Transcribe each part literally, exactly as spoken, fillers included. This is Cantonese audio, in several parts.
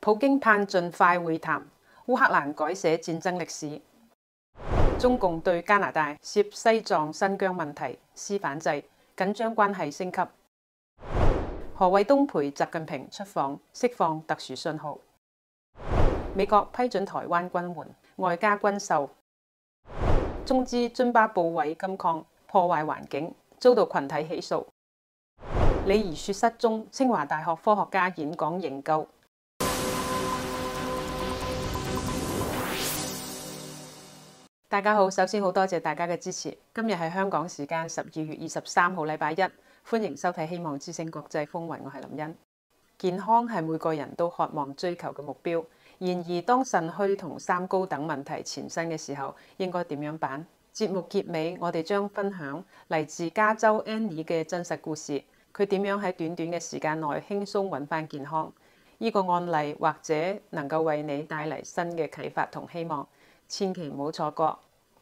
普京盼盡快會談，烏克蘭改寫戰爭歷史。中共對加拿大涉西藏、新疆問題施反制，緊張關係升級。何衛東陪習近平出訪，釋放特殊信號。美國批准台灣軍援，外加軍售。中資津巴布韋金礦破壞環境，遭到群體起訴。李怡雪失蹤，清華大學科學家演講營救。大家好，首先好多謝大家嘅支持。今日係香港時間十二月二十三號禮拜一，歡迎收睇《希望之聲國際風雲》，我係林茵。健康係每個人都渴望追求嘅目標，然而當腎虛同三高等問題纏身嘅時候，應該點樣辦？節目結尾，我哋將分享嚟自加州 Annie 嘅真實故事，佢點樣喺短短嘅時間內輕鬆揾返健康。呢個案例或者能夠為你帶嚟新嘅啟發同希望。千祈唔好錯過。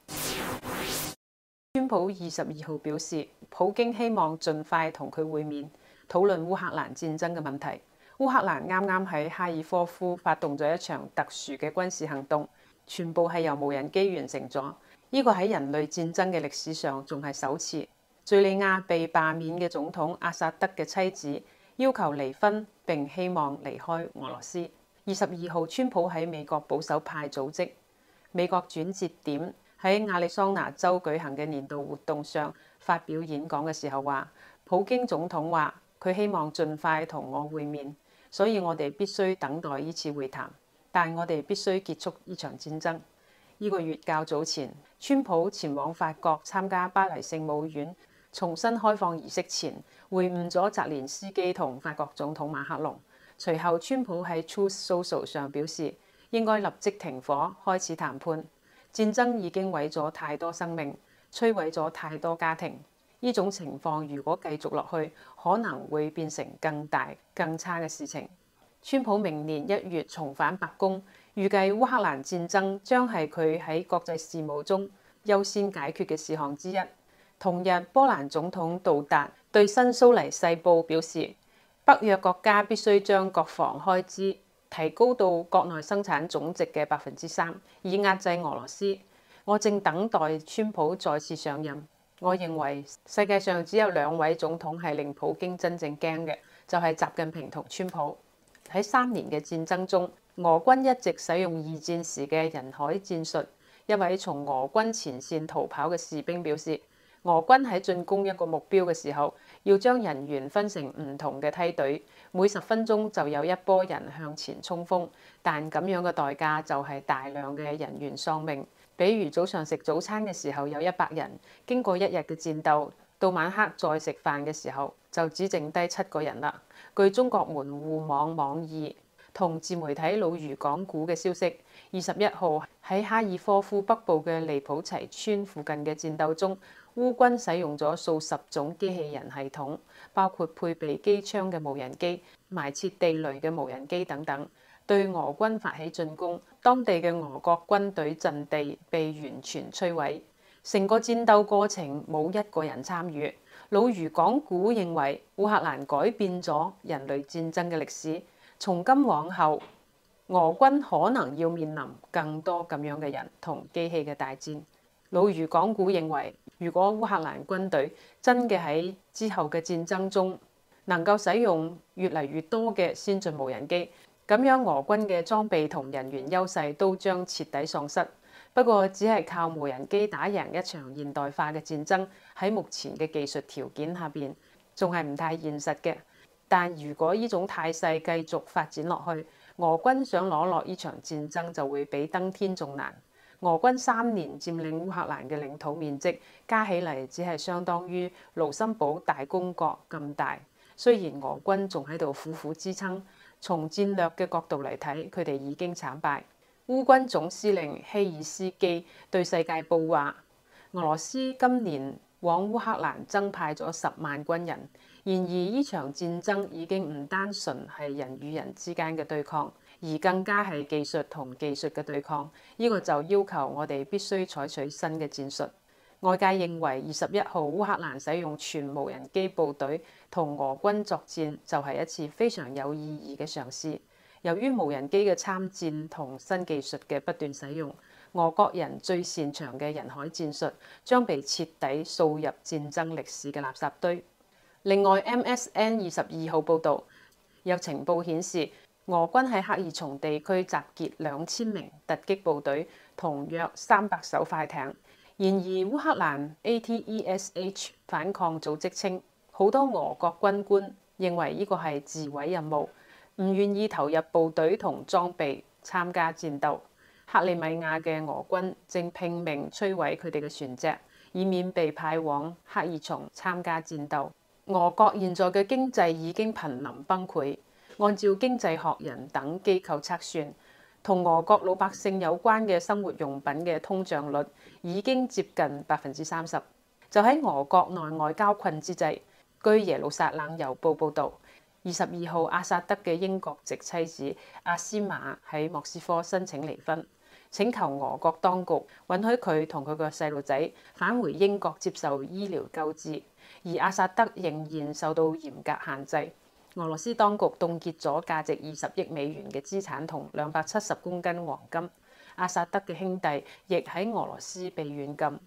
川普二十二號表示，普京希望盡快同佢會面，討論烏克蘭戰爭嘅問題。烏克蘭啱啱喺哈爾科夫發動咗一場特殊嘅軍事行動，全部係由無人機完成咗。呢個喺人類戰爭嘅歷史上仲係首次。敘利亞被罷免嘅總統阿薩德嘅妻子要求離婚並希望離開俄羅斯。二十二號，川普喺美國保守派組織美國轉折點喺亞利桑那州舉行嘅年度活動上發表演講嘅時候話，普京總統話佢希望盡快同我會面，所以我哋必須等待呢次會談，但我哋必須結束呢場戰爭。呢個月較早前，川普前往法國參加巴黎聖母院重新開放儀式前，會晤咗澤連斯基同法國總統馬克龍。隨後，川普喺 Truth Social 上表示，應該立即停火，開始談判。戰爭已經毀咗太多生命，摧毀咗太多家庭。呢種情況如果繼續落去，可能會變成更大、更差嘅事情。川普明年一月重返白宮，預計烏克蘭戰爭將係佢喺國際事務中優先解決嘅事項之一。同日，波蘭總統杜達對新蘇黎世報表示，北約國家必須將國防開支提高到國內生產總值嘅百分之三，以壓制俄羅斯。我正等待川普再次上任。我認為世界上只有兩位總統係令普京真正驚嘅，就係習近平同川普。喺三年嘅戰爭中，俄軍一直使用二戰時嘅人海戰術。一位從俄軍前線逃跑嘅士兵表示，俄軍喺進攻一個目標嘅時候，要將人員分成唔同嘅梯隊，每十分鐘就有一波人向前衝鋒，但咁樣嘅代價就係大量嘅人員喪命。比如早上食早餐嘅時候有一百人，經過一日嘅戰鬥，到晚黑再食飯嘅時候就只剩低七個人啦。據中國門戶網網易同自媒體老漁港股嘅消息，二十一號喺哈爾科夫北部嘅利普齊村附近嘅戰鬥中，烏軍使用咗數十種機器人系統，包括配備機槍嘅無人機、埋設地雷嘅無人機等等，對俄軍發起進攻。當地嘅俄國軍隊陣地被完全摧毀，成個戰鬥過程冇一個人參與。老漁港股認為烏克蘭改變咗人類戰爭嘅歷史，從今往後俄軍可能要面臨更多咁樣嘅人同機器嘅大戰。老漁港股認為，如果烏克蘭軍隊真嘅喺之後嘅戰爭中能夠使用越嚟越多嘅先進無人機，咁樣俄軍嘅裝備同人員優勢都將徹底喪失。不過，只係靠無人機打贏一場現代化嘅戰爭，喺目前嘅技術條件下邊，仲係唔太現實嘅。但如果呢種態勢繼續發展落去，俄軍想攞落呢場戰爭就會比登天仲難。俄軍三年佔領烏克蘭嘅領土面積加起嚟只係相當於盧森堡大公國咁大。雖然俄軍仲喺度苦苦支撐，從戰略嘅角度嚟睇，佢哋已經慘敗。烏軍總司令希爾斯基對世界報話，俄羅斯今年往烏克蘭增派咗十萬軍人。然而呢場戰爭已經唔單純係人與人之間嘅對抗，而更加係技術同技術嘅對抗。呢個就要求我哋必須採取新嘅戰術。外界認為二十一號烏克蘭使用全無人機部隊同俄軍作戰就係一次非常有意義嘅嘗試。 由於無人機嘅參戰同新技術嘅不斷使用，俄國人最擅長嘅人海戰術將被徹底掃入戰爭歷史嘅垃圾堆。另外 ，M S N 二十二號報導，有情報顯示，俄軍喺赫爾松地區集結兩千名突擊部隊同約三百艘快艇。然而，烏克蘭 A T E S H 反抗組織稱，好多俄國軍官認為呢個係自毀任務，唔願意投入部隊同裝備參加戰鬥。克里米亞嘅俄軍正拼命摧毀佢哋嘅船隻，以免被派往赫爾松參加戰鬥。俄國現在嘅經濟已經瀕臨崩潰。按照經濟學人等機構測算，同俄國老百姓有關嘅生活用品嘅通脹率已經接近百分之三十。就喺俄國內外交困之際，據耶路撒冷郵報報導，二十二號阿薩德嘅英國籍妻子阿斯瑪喺莫斯科申請離婚，請求俄國當局允許佢同佢個細路仔返回英國接受醫療救治，而阿薩德仍然受到嚴格限制。俄羅斯當局凍結咗價值二十億美元嘅資產同兩百七十公斤黃金。阿薩德嘅兄弟亦喺俄羅斯被軟禁。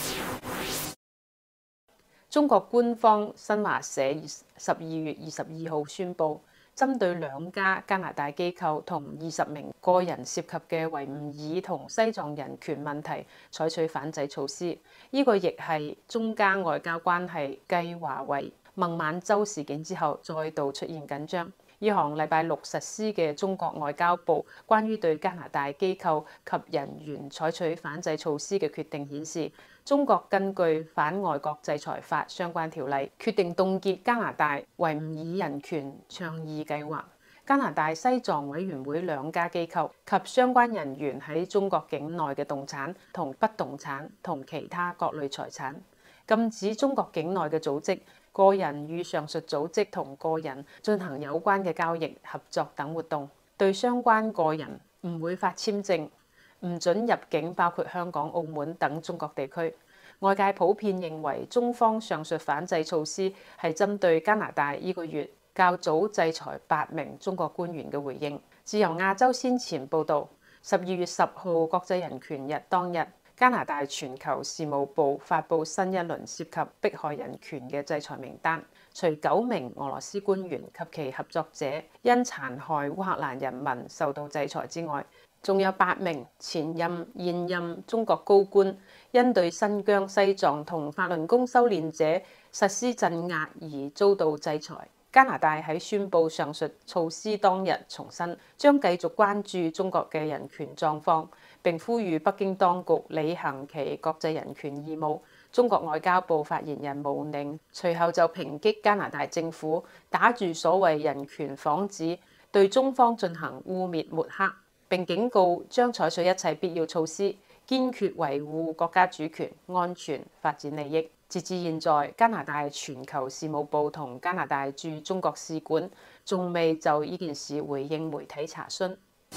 中國官方新華社十二月二十二號宣布，針對兩家加拿大機構同二十名個人涉及嘅維吾爾同西藏人權問題採取反制措施。呢、這個亦係中加外交關係繼華為孟晚舟事件之後再度出現緊張。呢項禮拜六實施嘅中國外交部關於對加拿大機構及人員採取反制措施嘅決定顯示，中國根據反外國制裁法相關條例，決定凍結加拿大維吾爾人權倡議計劃、加拿大西藏委員會兩家機構及相關人員喺中國境內嘅動產同不動產同其他各類財產，禁止中國境內嘅組織、個人與上述組織同個人進行有關嘅交易、合作等活動，對相關個人唔會發簽證，唔准入境包括香港、澳門等中國地區。外界普遍認為中方上述反制措施係針對加拿大呢個月較早制裁八名中國官員嘅回應。自由亞洲先前報導，十二月十號國際人權日當日，加拿大全球事務部發布新一輪涉及迫害人權嘅制裁名單，除九名俄羅斯官員及其合作者因殘害烏克蘭人民受到制裁之外，仲有八名前任、現任中國高官因對新疆、西藏同法輪功修煉者實施鎮壓而遭到制裁。加拿大喺宣布上述措施當日重申，將繼續關注中國嘅人權狀況，並呼籲北京當局履行其國際人權義務。中國外交部發言人毛寧隨後就抨擊加拿大政府打住所謂人權幌子，對中方進行污蔑抹黑，並警告將採取一切必要措施，堅決維護國家主權、安全、發展利益。截至現在，加拿大全球事務部同加拿大駐中國使館仲未就呢件事回應媒體查詢。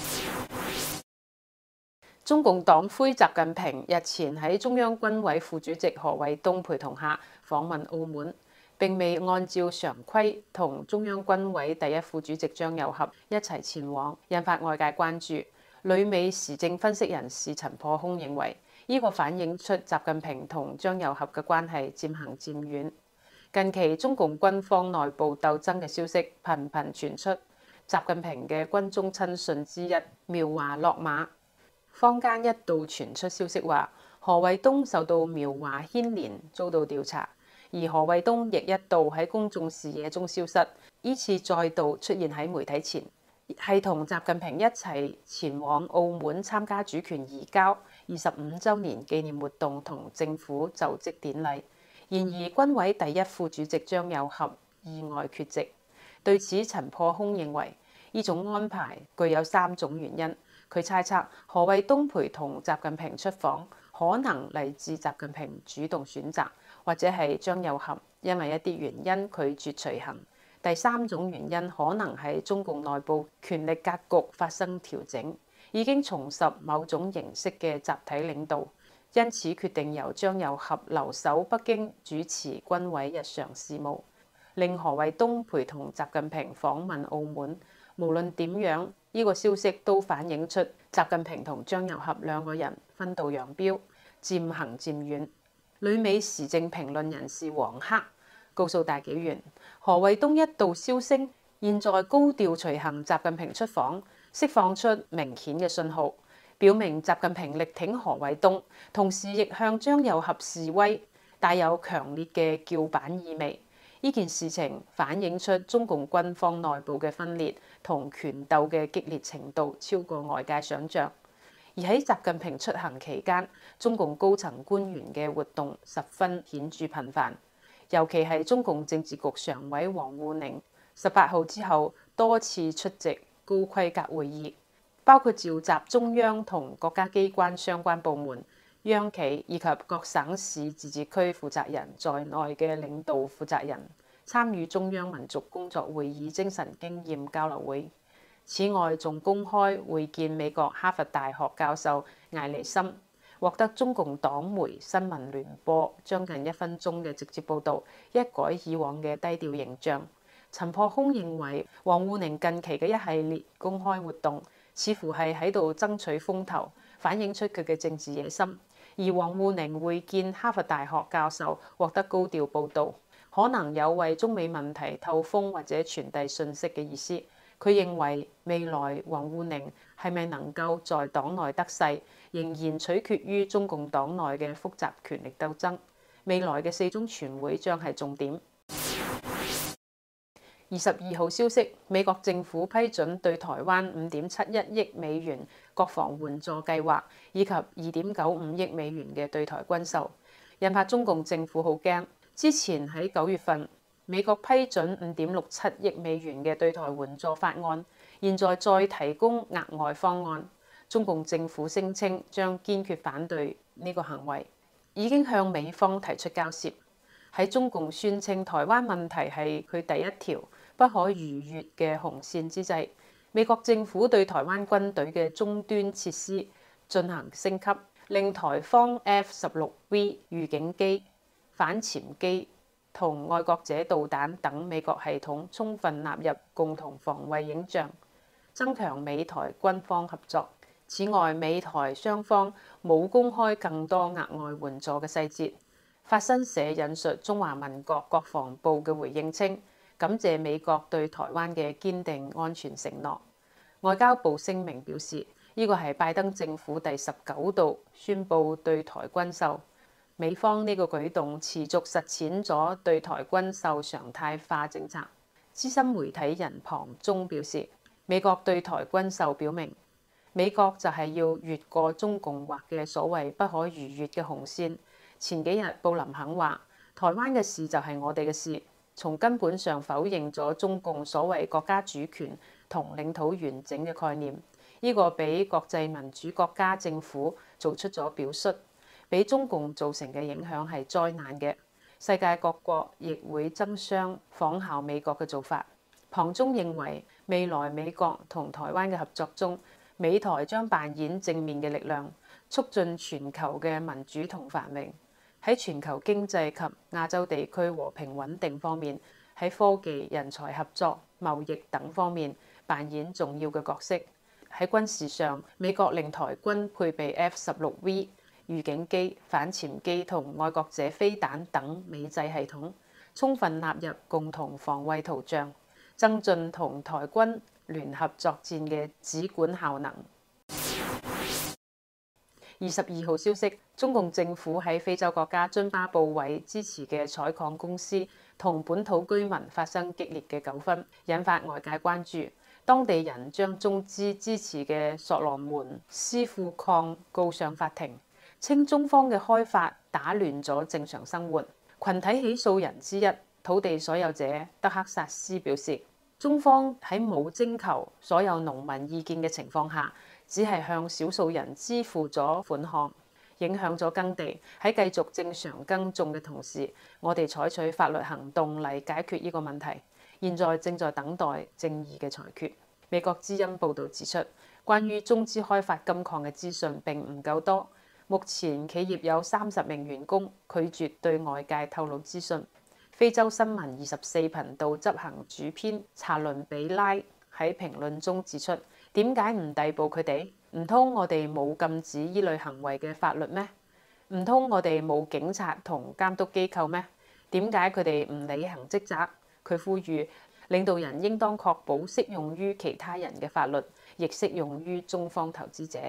中共黨魁習近平日前喺中央軍委副主席何衛東陪同下訪問澳門，並未按照常規同中央軍委第一副主席張又俠一齊前往，引發外界關注。旅美時政分析人士陳破空認為，呢個反映出習近平同張又俠嘅關係漸行漸遠。近期中共軍方內部鬥爭嘅消息頻頻傳出，習近平嘅軍中親信之一苗華落馬，坊間一度傳出消息話何衛東受到苗華牽連，遭到調查，而何衛東亦一度喺公眾視野中消失，呢次再度出現喺媒體前，係同習近平一齊前往澳門參加主權移交二十五週年紀念活動同政府就職典禮。然而軍委第一副主席張又俠意外缺席。對此，陳破空認為呢種安排具有三種原因。佢猜測何衛東陪同習近平出訪，可能嚟自習近平主動選擇，或者係張又俠因為一啲原因拒絕隨行。第三種原因可能係中共內部權力格局發生調整，已經重拾某種形式嘅集體領導，因此決定由張又俠留守北京主持軍委日常事務，令何衛東陪同習近平訪問澳門。無論點樣， 呢個消息都反映出習近平同張又俠兩個人分道揚鑣，漸行漸遠。旅美時政評論人士黃克告訴大紀元，何衛東一度銷聲，現在高調隨行習近平出訪，釋放出明顯嘅信號，表明習近平力挺何衛東，同時亦向張又俠示威，帶有強烈嘅叫板意味。呢件事情反映出中共軍方內部嘅分裂同權鬥嘅激烈程度超過外界想象。而喺習近平出行期間，中共高層官員嘅活動十分顯著頻繁，尤其係中共政治局常委王滬寧，十八號之後多次出席高規格會議，包括召集中央同國家機關相關部門、央企以及各省市自治區負責人在內嘅領導負責人參與中央民族工作會議精神經驗交流會。此外，仲公開會見美國哈佛大學教授艾利森，獲得中共黨媒新聞聯播將近一分鐘嘅直接報導，一改以往嘅低調形象。陳破空認為，王滬寧近期嘅一系列公開活動似乎係喺度爭取風頭，反映出佢嘅政治野心。而王滬寧會見哈佛大學教授獲得高調報導，可能有為中美問題透風或者傳遞訊息嘅意思。佢認為未來王滬寧係咪能夠在黨內得勢，仍然取決於中共黨內嘅複雜權力鬥爭。未來嘅四中全會將係重點。二十二號消息，美國政府批准對台灣五點七一億美元國防援助計劃，以及二點九五億美元嘅對台軍售，引發中共政府好驚。之前喺九月份，美國批准五點六七億美元嘅對台援助法案，現在再提供額外方案，中共政府聲稱將堅決反對呢個行為，已經向美方提出交涉。喺中共宣稱台灣問題係佢第一條不可逾越嘅紅線之際，美國政府對台灣軍隊嘅終端設施進行升級，令台方 F 十六 V 預警機、反潛機同愛國者導彈等美國系統充分納入共同防衛影像，增強美台軍方合作。此外，美台雙方冇公開更多額外援助嘅細節。法新社引述中華民國國防部嘅回應稱，感謝美國對台灣嘅堅定安全承諾。外交部聲明表示，呢個係拜登政府第十九度宣布對台軍售，美方呢個舉動持續實踐咗對台軍售常態化政策。資深媒體人龐中表示，美國對台軍售表明，美國就係要越過中共劃嘅所謂不可逾越嘅紅線。前幾日布林肯話，台灣嘅事就係我哋嘅事，從根本上否認咗中共所謂國家主權同領土完整嘅概念。呢個俾國際民主國家政府做出咗表率，俾中共造成嘅影響係災難嘅。世界各國亦會爭相仿效美國嘅做法。龐中認為，未來美國同台灣嘅合作中，美台將扮演正面嘅力量，促進全球嘅民主同繁榮。喺全球經濟及亞洲地區和平穩定方面，喺科技、人才合作、貿易等方面扮演重要嘅角色。喺軍事上，美國令台軍配備 F 十六 V 預警機、反潛機同愛國者飛彈等美製系統，充分納入共同防衛圖像，增進同台軍聯合作戰嘅指管效能。二十二號消息，中共政府喺非洲國家津巴布韋支持嘅採礦公司同本土居民發生激烈嘅糾紛，引發外界關注。當地人將中資支持嘅所羅門斯庫礦告上法庭，稱中方嘅開發打亂咗正常生活。群體起訴人之一土地所有者德克薩斯表示，中方喺冇徵求所有農民意見嘅情況下，只係向少數人支付咗款項，影響咗耕地。喺繼續正常耕種嘅同時，我哋採取法律行動嚟解決呢個問題。現在正在等待正義嘅裁決。美國之音報導指出，關於中資開發金礦嘅資訊並唔夠多。目前企業有三十名員工拒絕對外界透露資訊。非洲新聞二十四頻道執行主編查倫比拉喺評論中指出， 點解唔逮捕佢哋？唔通我哋冇禁止依類行為嘅法律咩？唔通我哋冇警察同監督機構咩？點解佢哋唔履行職責？佢呼籲領導人應當確保適用於其他人嘅法律，亦適用於中方投資者。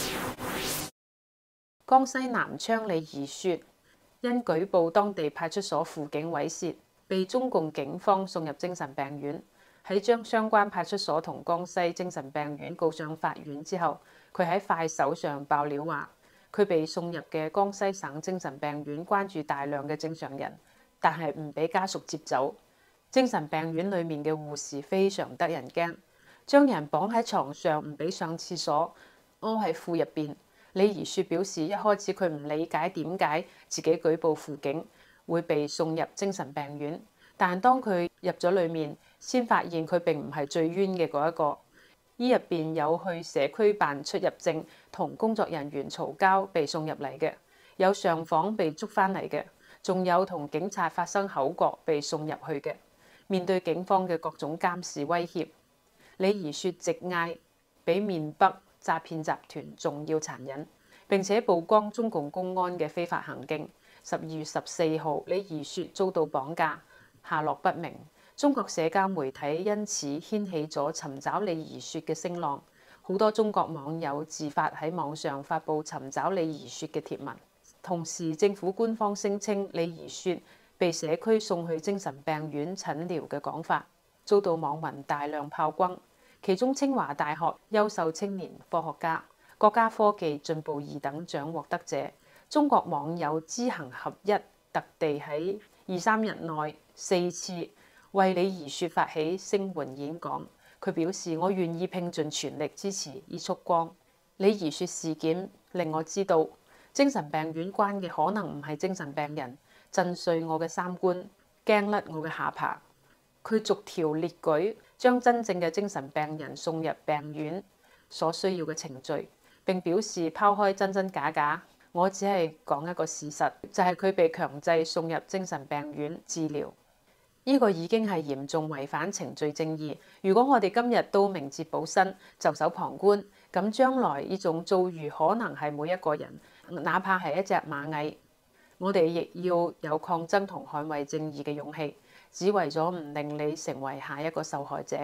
江西南昌李怡雪因舉報當地派出所輔警猥褻，被中共警方送入精神病院。喺將相關派出所同江西精神病院告上法院之後，佢喺快手上爆料話，佢被送入嘅江西省精神病院關注大量嘅正常人，但係唔俾家屬接走。精神病院裡面嘅護士非常得人驚，將人綁喺床上唔俾上廁所，屙喺褲入邊。李怡雪表示，一開始佢唔理解點解自己舉報輔警會被送入精神病院，但當佢入咗裡面，先發現佢並唔係最冤嘅嗰一個。依入邊有去社區辦出入證同工作人員嘈交被送入嚟嘅，有上訪被捉返嚟嘅，仲有同警察發生口角被送入去嘅。面對警方嘅各種監視威脅，李怡雪直嗌比緬北詐騙集團仲要殘忍，並且曝光中共公安嘅非法行徑。十二月十四號，李怡雪遭到綁架，下落不明。中國社交媒體因此掀起咗尋找李怡雪嘅聲浪，好多中國網友自發喺網上發布尋找李怡雪嘅帖文。同時，政府官方聲稱李怡雪被社區送去精神病院診療嘅講法，遭到網民大量炮轟。其中，清華大學優秀青年科學家、國家科技進步二等獎獲得者，中國網友知行合一，特地喺二三日內四次為李怡雪發起聲援演講。佢表示：我願意拼盡全力支持伊束光。李怡雪事件令我知道，精神病院關嘅可能唔係精神病人，震碎我嘅三觀，驚甩我嘅下巴。佢逐條列舉，將真正嘅精神病人送入病院所需要嘅程序，並表示拋開真真假假，我只係講一個事實，就係佢被強制送入精神病院治療。呢個已經係嚴重違反程序正義。如果我哋今日都明哲保身、袖手旁觀，咁將來呢種遭遇可能係每一個人，哪怕係一隻螞蟻。我哋亦要有抗爭同捍衛正義嘅勇氣，只為咗唔令你成為下一個受害者。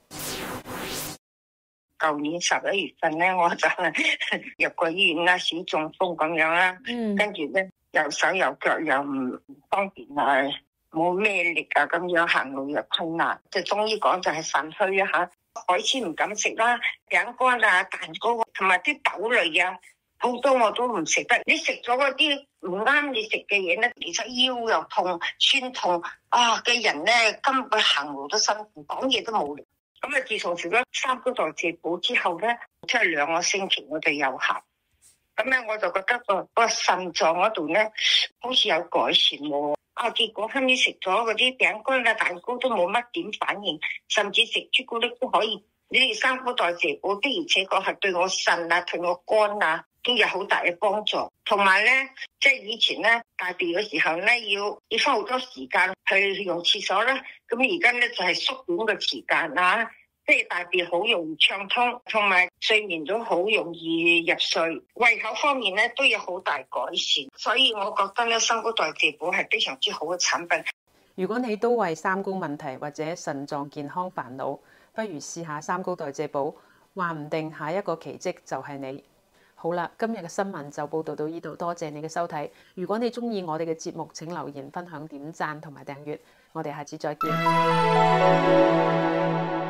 舊年十一月份咧，我就入過醫院啦，小中風咁樣啦， 嗯、跟住咧右手右腳又唔方便啊，冇咩力啊，咁樣行路又困難，就中醫講就係腎虛啊嚇。海鮮唔敢食啦，餅乾啊、蛋糕同埋啲豆類啊，好多我都唔食得。你食咗嗰啲唔啱你食嘅嘢咧，其實腰又痛、酸痛啊嘅人咧，根本行路都辛苦，講嘢都冇力。咁啊，自從食咗三高代謝寶之後咧，即係兩個星期我哋有效。咁咧我就覺得個個腎臟嗰度咧，好似有改善喎。啊，結果後尾食咗嗰啲餅乾啊、蛋糕都冇乜點反應，甚至食朱古力都可以。你哋三高代謝寶的而且確係對我腎啊、對我肝啊都有好大嘅幫助。同埋咧，即係以前咧大便嘅時候咧，要要花好多時間去用廁所啦。咁而家咧就係縮短個時間啊，即係大便好容易暢通，同埋睡眠都好容易入睡。胃口方面咧都有好大改善，所以我覺得咧三高代謝寶係非常之好嘅產品。 如果你都為三高問題或者腎臟健康煩惱，不如試下三高代謝寶，話唔定下一個奇蹟就係你。好啦，今日嘅新聞就報道到呢度，多謝你嘅收睇。如果你鍾意我哋嘅節目，請留言、分享、點讚同埋訂閱。我哋下次再見。